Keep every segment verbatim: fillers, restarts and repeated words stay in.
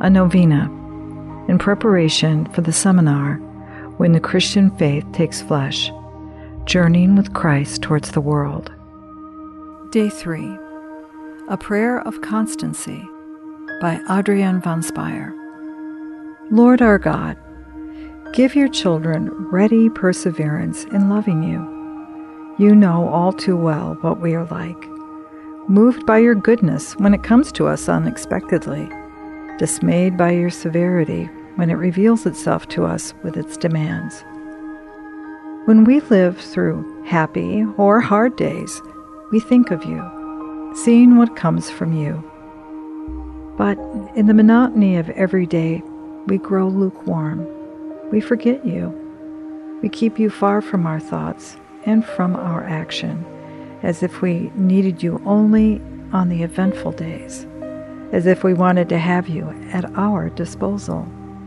a novena in preparation for the seminar When the Christian Faith Takes Flesh, Journeying with Christ Towards the World. Day three, A Prayer of Constancy by Adriaan van Speyer. Lord our God, give your children ready perseverance in loving you. You know all too well what we are like, moved by your goodness when it comes to us unexpectedly, dismayed by your severity when it reveals itself to us with its demands. When we live through happy or hard days, we think of you, seeing what comes from you. But in the monotony of every day, we grow lukewarm. We forget you. We keep you far from our thoughts and from our action, as if we needed you only on the eventful days, as if we wanted to have you at our disposal.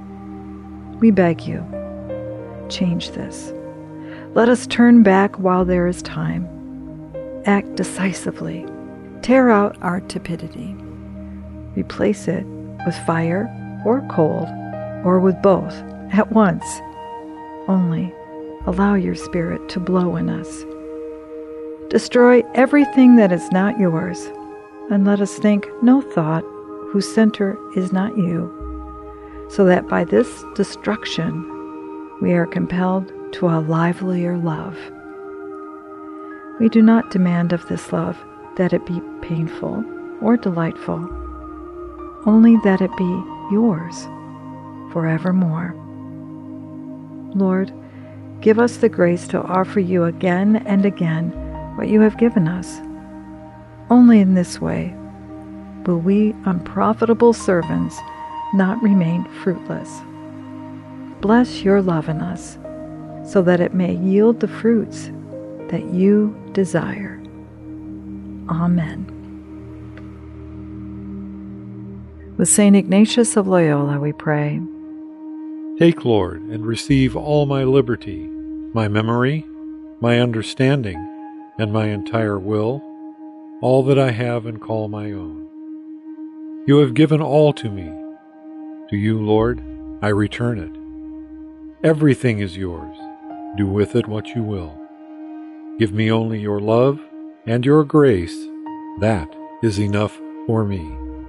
We beg you, change this. Let us turn back while there is time. Act decisively. Tear out our tepidity. Replace it with fire or cold, or with both at once. Only allow your Spirit to blow in us. Destroy everything that is not yours, and let us think no thought whose center is not you, so that by this destruction we are compelled to a livelier love. We do not demand of this love that it be painful or delightful, only that it be yours forevermore. Lord, give us the grace to offer you again and again what you have given us. Only in this way will we unprofitable servants not remain fruitless. Bless your love in us, so that it may yield the fruits that you desire. Amen. With Saint Ignatius of Loyola we pray. Take, Lord, and receive all my liberty, my memory, my understanding, and my entire will, all that I have and call my own. You have given all to me. To you, Lord, I return it. Everything is yours. Do with it what you will. Give me only your love and your grace. That is enough for me.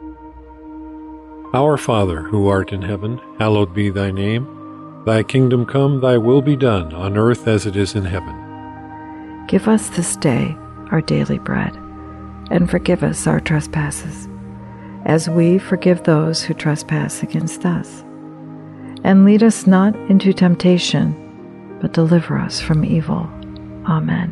Our Father, who art in heaven, hallowed be thy name. Thy kingdom come, thy will be done, on earth as it is in heaven. Give us this day our daily bread, and forgive us our trespasses, as we forgive those who trespass against us. And lead us not into temptation, but deliver us from evil. Amen.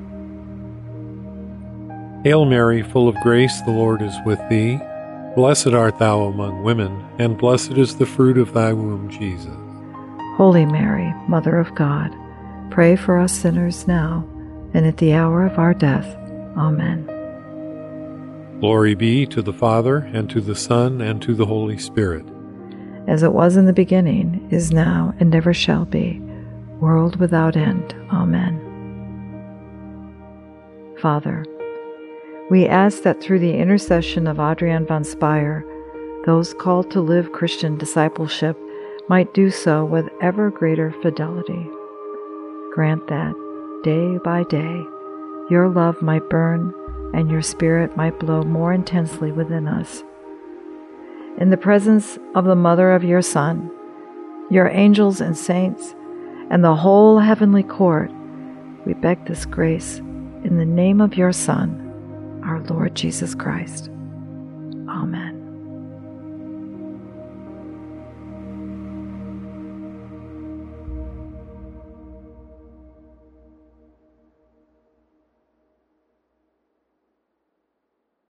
Hail Mary, full of grace, the Lord is with thee. Blessed art thou among women, and blessed is the fruit of thy womb, Jesus. Holy Mary, Mother of God, pray for us sinners now and at the hour of our death. Amen. Glory be to the Father, and to the Son, and to the Holy Spirit. As it was in the beginning, is now, and ever shall be, world without end. Amen. Father, we ask that through the intercession of Adriaan van Speyer, those called to live Christian discipleship might do so with ever greater fidelity. Grant that, day by day, your love might burn and your Spirit might blow more intensely within us. In the presence of the Mother of your Son, your angels and saints, and the whole heavenly court, we beg this grace in the name of your Son, our Lord Jesus Christ.